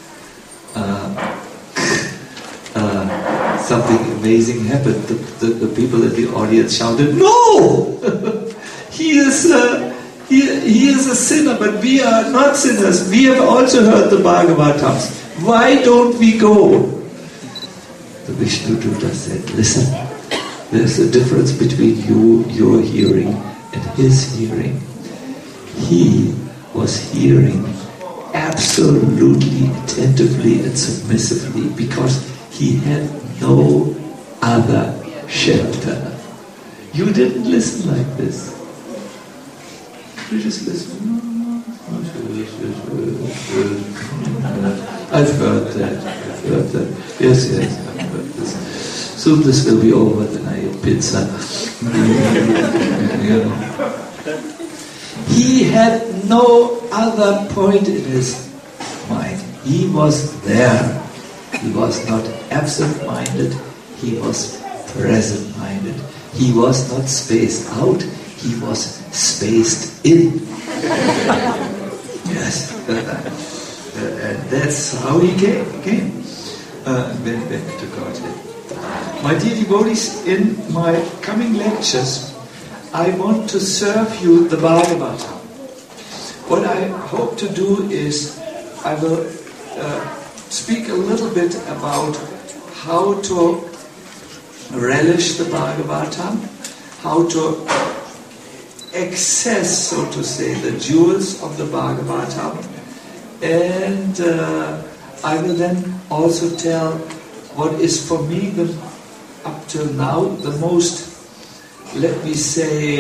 Something amazing happened. The people in the audience shouted, "No! He is a sinner, but we are not sinners. We have also heard the Bhagavatams. Why don't we go?" The Vishnu Duta said, "Listen, there's a difference between your hearing, and his hearing. He was hearing absolutely attentively and submissively because he had no other shelter. You didn't listen like this. You just listen. I've heard that. Yes, I've heard this. Soon this will be over, then I eat pizza." You know. He had no other point in his mind. He was there. He was not absent-minded. He was present-minded. He was not spaced out. He was spaced in. Yes. And that's how he came. Went back to Godhead. My dear devotees, in my coming lectures, I want to serve you the Bhagavatam. What I hope to do is I will speak a little bit about how to relish the Bhagavatam, how to access, so to say, the jewels of the Bhagavatam, and I will then also tell what is for me up till now the most, let me say,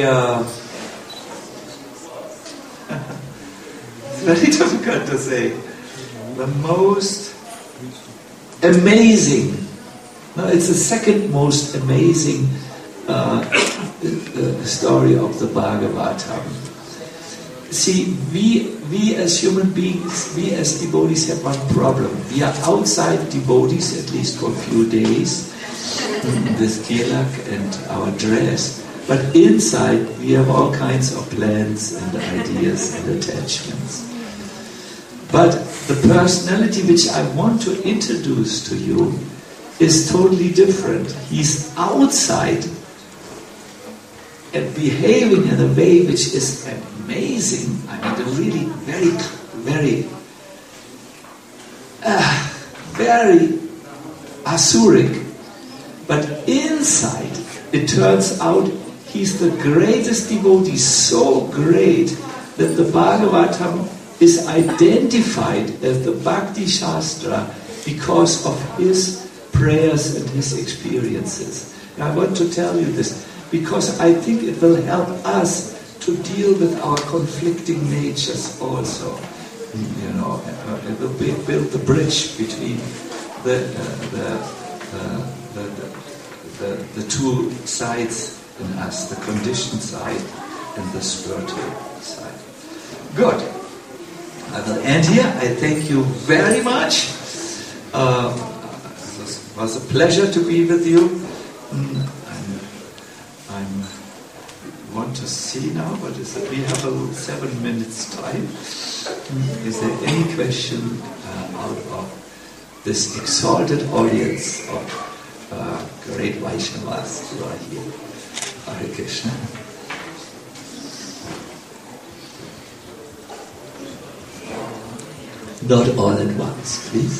very difficult to say, the most amazing, no, it's the second most amazing story of the Bhagavatam. see, we as human beings, we as devotees have one problem. We are outside devotees, at least for a few days, with tilak and our dress. But inside, we have all kinds of plans and ideas and attachments. But the personality which I want to introduce to you is totally different. He's outside and behaving in a way which is amazing. I mean, really very asuric. But inside, it turns out he's the greatest devotee, so great that the Bhagavatam is identified as the Bhakti Shastra because of his prayers and his experiences. And I want to tell you this because I think it will help us to deal with our conflicting natures also. You know, it will build the bridge between the two sides in us, the conditioned side and the spiritual side. Good. I will end here. I thank you very much. It was a pleasure to be with you. I want to see now, what is it? We have 7 minutes time. Is there any question out of this exalted audience of great Vaishnavas who are here? Hare Krishna. Not all at once, please.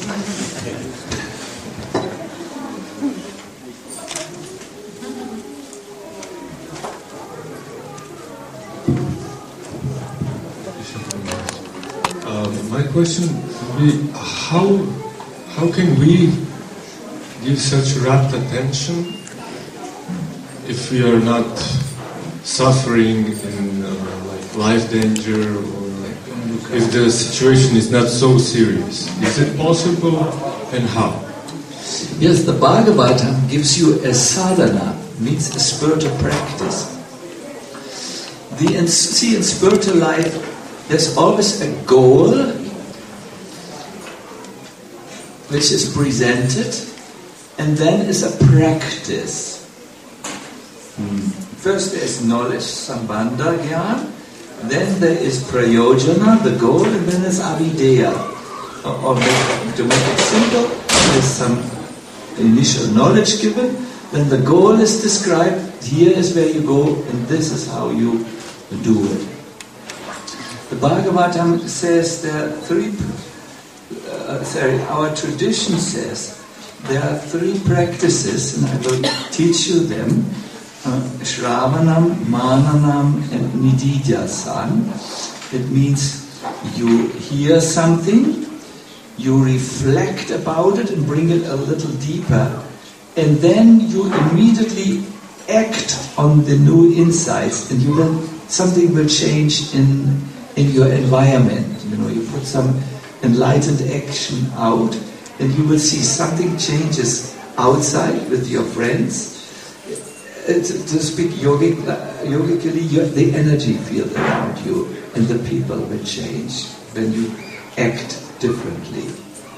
My question would be, how can we give such rapt attention if we are not suffering in life danger, or if the situation is not so serious? Is it possible, and how? Yes, the Bhagavatam gives you a sadhana, means a spiritual practice. In spiritual life, there's always a goal which is presented, and then is a practice. First there is knowledge, sambandha, gyan, then there is prayojana, the goal, and then there's avideya. Or to make it simple, there's some initial knowledge given, then the goal is described, here is where you go, and this is how you do it. The Bhagavatam says there are our tradition says there are 3 practices, and I will teach you them. Shravanam, Mananam, and Nididhyasan. It means you hear something, you reflect about it and bring it a little deeper, and then you immediately act on the new insights, and something will change in your environment. You know, you put some enlightened action out, and you will see something changes outside with your friends. To speak yogically, the energy field around you and the people will change when you act differently.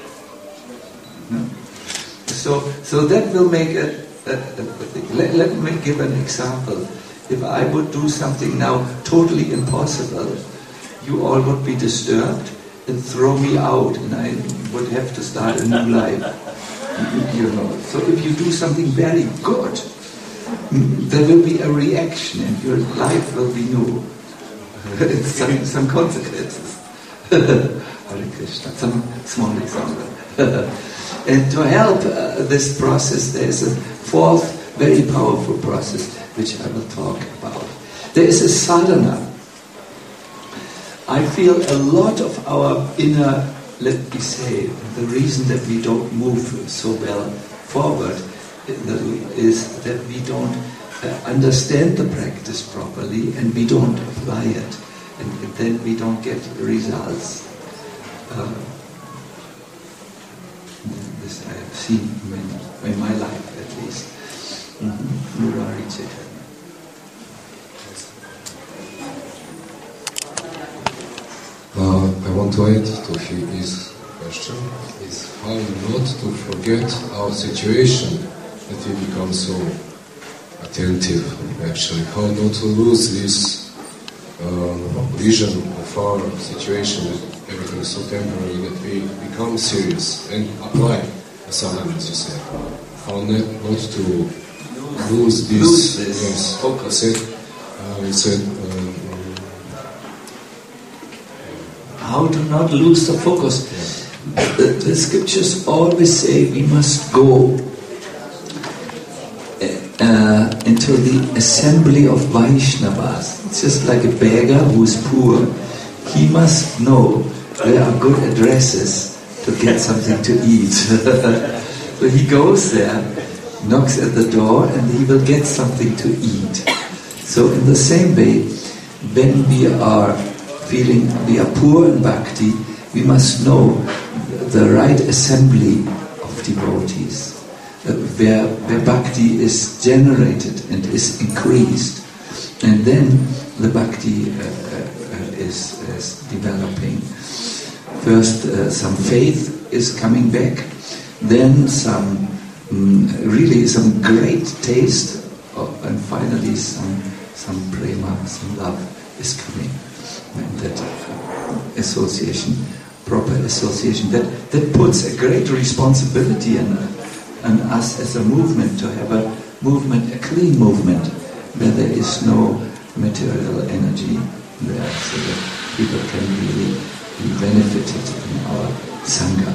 So that will make a thing. Let me give an example. If I would do something now totally impossible, you all would be disturbed and throw me out, and I would have to start a new life. You know. So if you do something very good, there will be a reaction, and your life will be new. some consequences. Hare Krishna. Some small example. And to help this process, there is a 4th very powerful process which I will talk about. There is a sadhana. I feel a lot of our inner, let me say, the reason that we don't move so well forward is that we don't understand the practice properly, and we don't apply it, and then we don't get results. This I have seen in my life, at least. Murari Chaitanya. want to add to his question is how not to forget our situation, that we become so attentive, actually. How not to lose this vision of our situation, that everything is so temporary, that we become serious and apply the sadhana, as you said. How not to lose this focus. We said how to not lose the focus. The scriptures always say we must go into the assembly of Vaishnavas. It's just like a beggar who is poor. He must know there are good addresses to get something to eat. So he goes there, knocks at the door, and he will get something to eat. So in the same way, when we are feeling we are poor in bhakti, we must know the right assembly of devotees, where bhakti is generated and is increased, and then the bhakti is developing. First, some faith is coming back, then some great taste, and finally some prema, some love is coming. And that association, proper association, that puts a great responsibility on us as a movement to have a movement, a clean movement, where there is no material energy there, so that people can really be benefited in our sangha.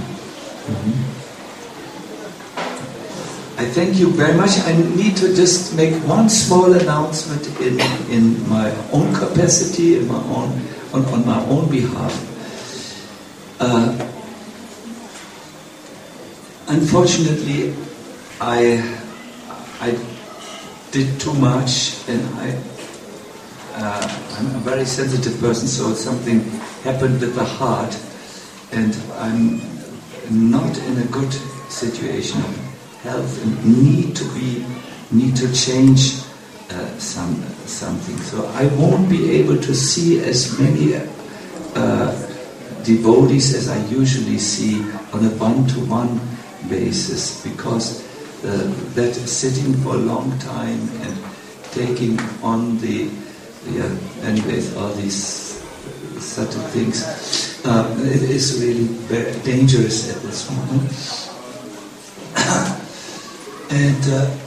I thank you very much. I need to just make one small announcement in my own capacity, on my own behalf. Unfortunately, I did too much, and I'm a very sensitive person, so something happened with the heart, and I'm not in a good situation of health and need to change something. So I won't be able to see as many devotees as I usually see on a one-to-one basis, because that sitting for a long time and taking on all these subtle things, it is really very dangerous at this moment. And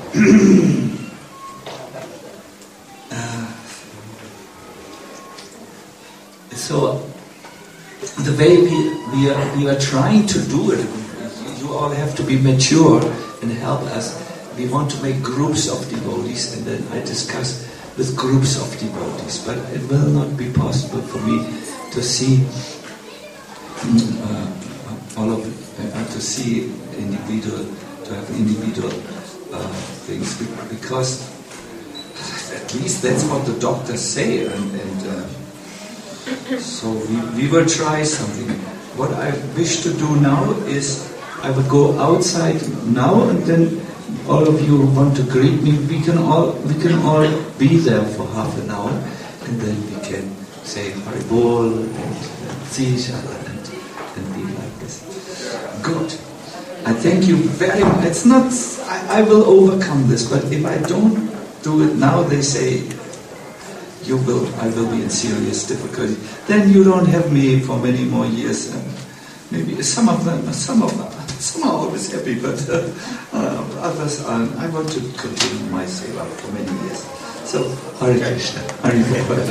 so the way we are trying to do it, you all have to be mature and help us. We want to make groups of devotees, and then I discuss with groups of devotees, but it will not be possible for me to see all of it, to see individual, to have individual things, because at least that's what the doctors say, and so we will try something. What I wish to do now is I will go outside now, and then all of you who want to greet me, we can all be there for half an hour, and then we can say Haribol and see each other and be like this. Good. I thank you very much. It's not, I will overcome this, but if I don't do it now, they say I will be in serious difficulty. Then you don't have me for many more years. Maybe some are always happy, but others aren't. I want to continue my seva for many years. So, Hare Krishna. Hare Krishna.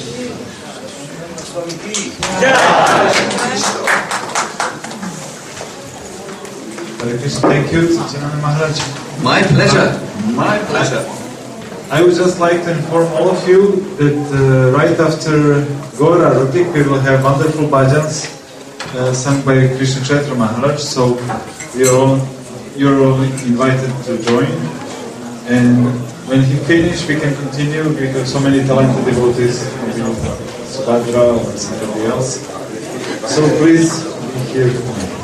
Hare Krishna. Thank you, Satyananda Maharaj. My pleasure. My pleasure. I would just like to inform all of you that right after Gaura Rutik we will have wonderful bhajans sung by Krishna Chaitra Maharaj. So you're all invited to join. And when he finishes, we can continue. We have so many talented devotees, Subhadra or somebody else. So please be here.